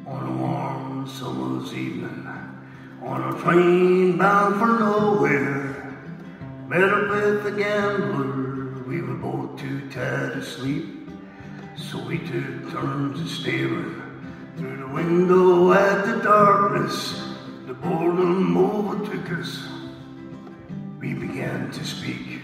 On a warm summer's evening, on a train bound for nowhere, met up with a gambler. We were both too tired to sleep, so we took turns of staring through the window at the darkness. The boredom overtook us. We began to speak.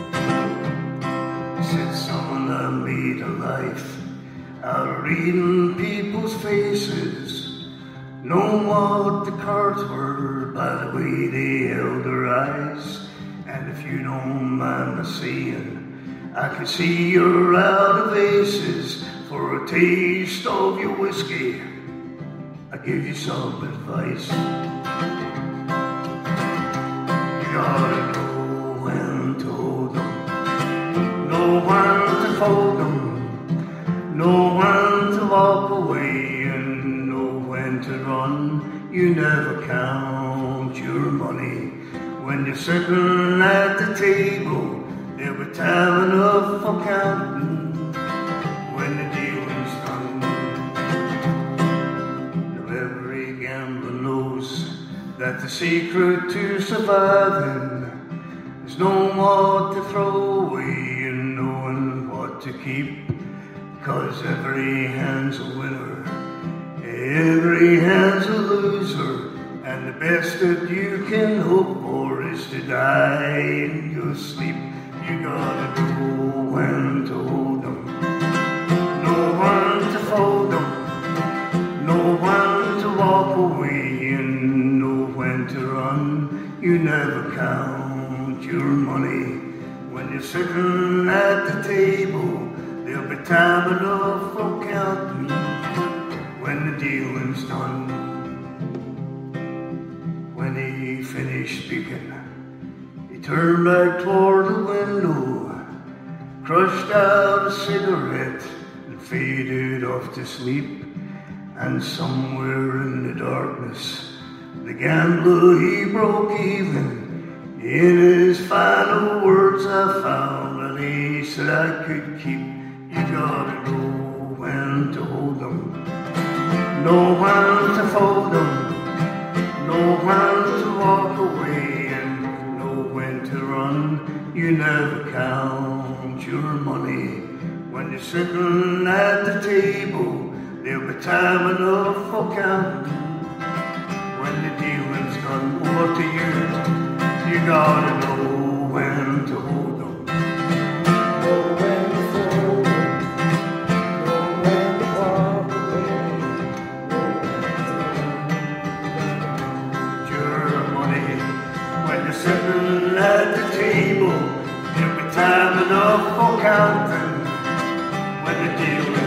Said someone I made a life out of reading people's faces, knowing what the cards were by the way they held their eyes. And if you don't mind my saying, I could see you're out of aces. For a taste of your whiskey, I give you some advice. You gotta know when to hold them, know when to fold them, know when to walk away, and know when to run. You never count your money when you're sitting at the table. There'll be time enough for counting when the dealing's done. Now every gambler knows that the secret to surviving is knowing what to throw away and knowing what to keep. Cause every hand's a winner, every hand's a loser, and the best that you can hope for is to die in your sleep. You gotta know when to hold them, know when to fold them, know when to walk away, and know when to run. You never count your money when you're sitting at the table. There'll be time enough for counting when the dealing's done. When he finished speaking, he turned back toward the window, crushed out a cigarette, and faded off to sleep. And somewhere in the darkness, the gambler, he broke even. In his final words I found that he said I could keep. You gotta know when to hold them, know when to fold them, know when to walk away, and know when to run. You never count your money when you're sitting at the table. There'll be time enough for counting when the dealing's done. What to you? You gotta know when to hold them, know when to fold them, know when to walk away, know when to your money when you're sitting at the table. There'll be time enough for counting when the deal